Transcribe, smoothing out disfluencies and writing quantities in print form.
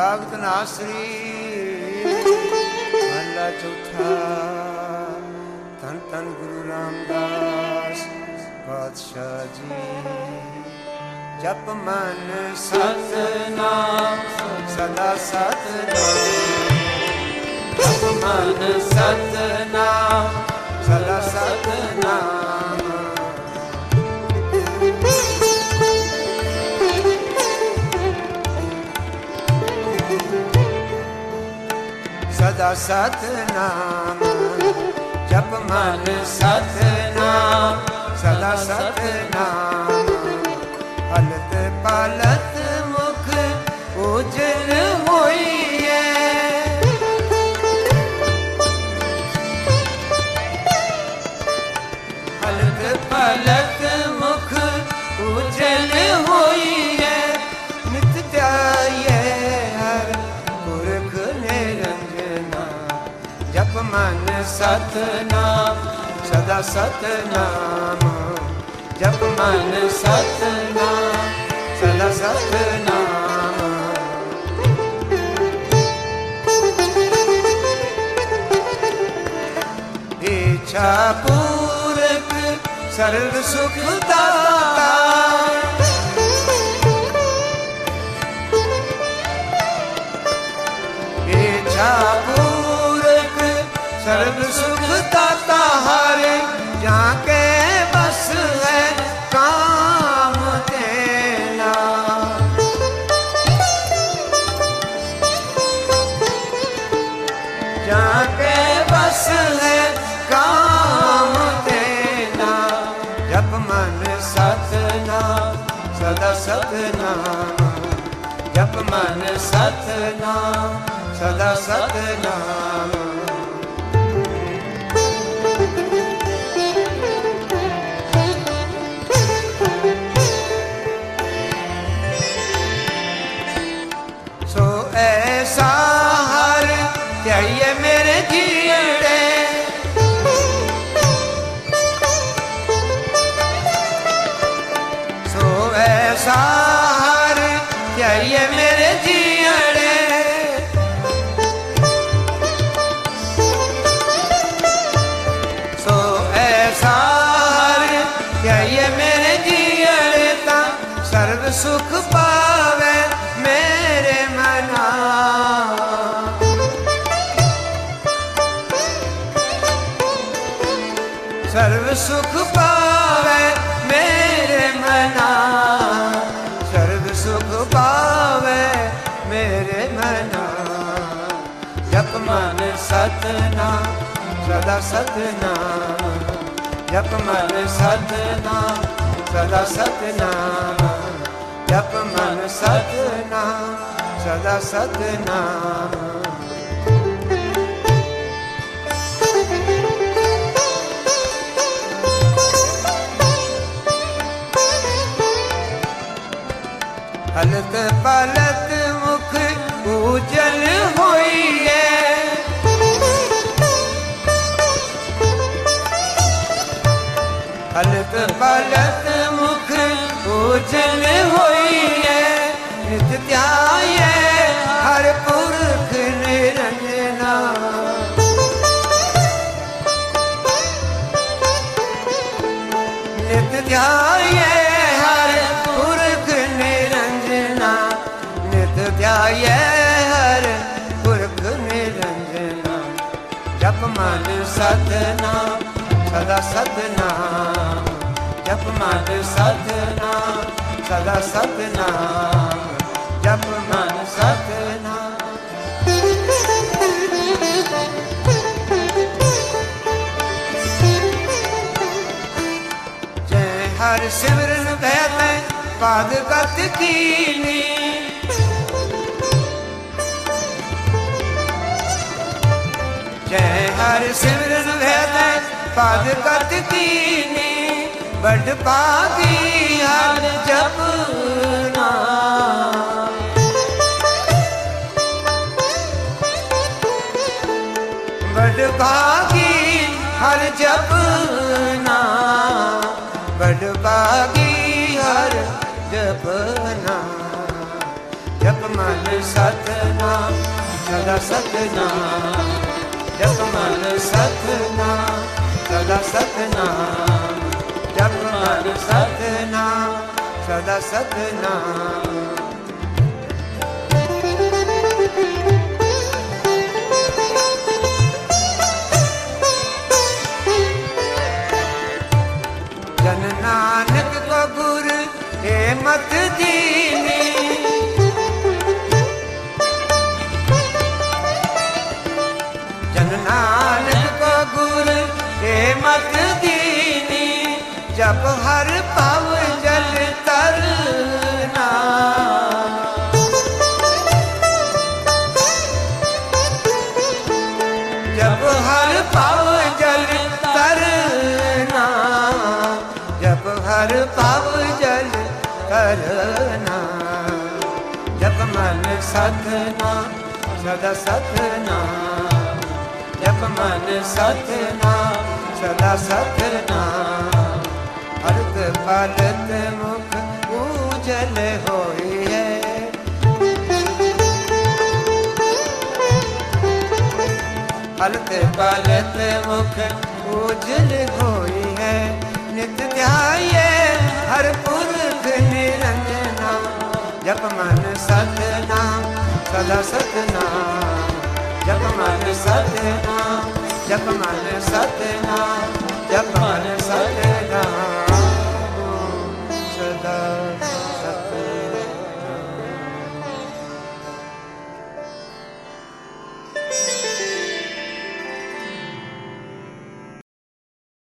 जागत नासरी महला चौथा। धन धन गुरु रामदास पातशाह जी। जप मन सतनाम सदा सतनाम। जप मन सतनाम सदा सतनाम। सदा सतनाम। जप मन सतनाम सदा सतनाम। हलत पालत मुख उजल होइए। हलत पालत मुख उजल होइए। नित ध्याये हर पुरख निरंजना। जप मन सतनाम सदा सतनाम। जप मन सतनाम सदा सतनाम। इच्छा पूरक सर्व सुख दाता। इच्छा पूरक सर्व सुख दाता। हरे जाके बस है काम देना। जाके बस है काम देना। जप मन सतनाम सदा सतनाम। जप मन सतनाम सदा सतनाम। सो ऐसा हर ध्याये मेरे जीड़े। सो ऐसा हर ध्याये मेरे जीड़े। सो ऐसा हर ध्याये मेरे जीड़े। ता सर्व सुख पावे मेरे मना। सर्व सुख पावे मेरे मना। सर्व सुख पावे मेरे मना। जप मन सतनाम सदा सतनाम। जप मन सतनाम सदा सतनाम। जप मन सतनाम सदा सतनाम। हलत पालत मुख उजल होइए। हलत पालत मुख उजल होइए। नित ध्याये हर पुरख निरंजना। नित ध्याये हर पुरख निरंजना। नित ध्याये हर पुरख निरंजना। जप मन सतनाम सदा सतनाम। जप मन सतनाम सदा सतनाम। जप मन सतनाम। जय हर सिमरन भय पाद गत कीनी। जय हर सिमरन भय पाद गत कीनी। बड़ पागी हर जपना। बड़ पागी हर जपना। बड़ पागी हर जपना। जप मन सतनाम सदा सतनाम जप मन सतनाम सदा सतनाम जप मन सतनाम सदा सतनाम। जन नानक को गुर ए मत दीनी जन नानक को गुर ए मत दीनी जब हर पाव जल तरना जब हर पाव जल तरना जब हर पाव जल करना जप मन सतनाम सदा सतनाम जप मन सतनाम सदा सतनाम हरत पालत मुख उजल होई है हरत पालत मुख उजल होई है नित ध्याये हर पुरख निरंजना जप मन सतनाम सदा सतनाम जप मन सतनाम जप मन सतनाम जप मन सतनाम